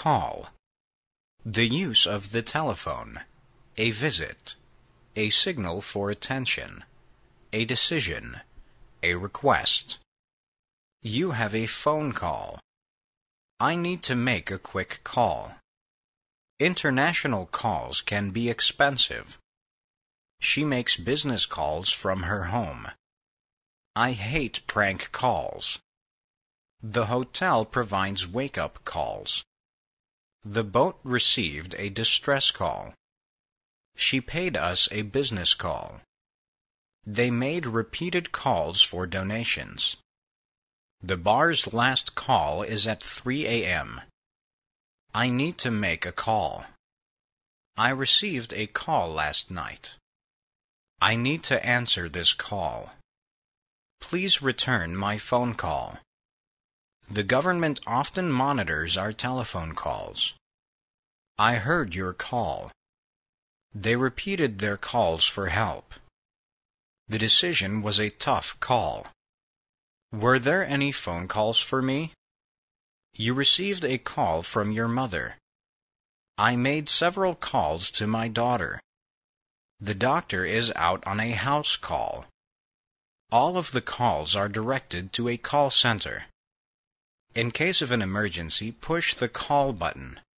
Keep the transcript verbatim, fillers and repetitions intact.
call. The use of the telephone. A visit. A signal for attention. A decision. A request. You have a phone call. I need to make a quick call. International calls can be expensive. She makes business calls from her home. I hate prank calls. The hotel provides wake-up calls. The boat received a distress call. She paid us a business call. They made repeated calls for donations. The bar's last call is at three a m I need to make a call. I received a call last night. I need to answer this call. Please return my phone call. The government often monitors our telephone calls. I heard your call. They repeated their calls for help. The decision was a tough call. Were there any phone calls for me? You received a call from your mother. I made several calls to my daughter. The doctor is out on a house call. All of the calls are directed to a call center. In case of an emergency, push the call button.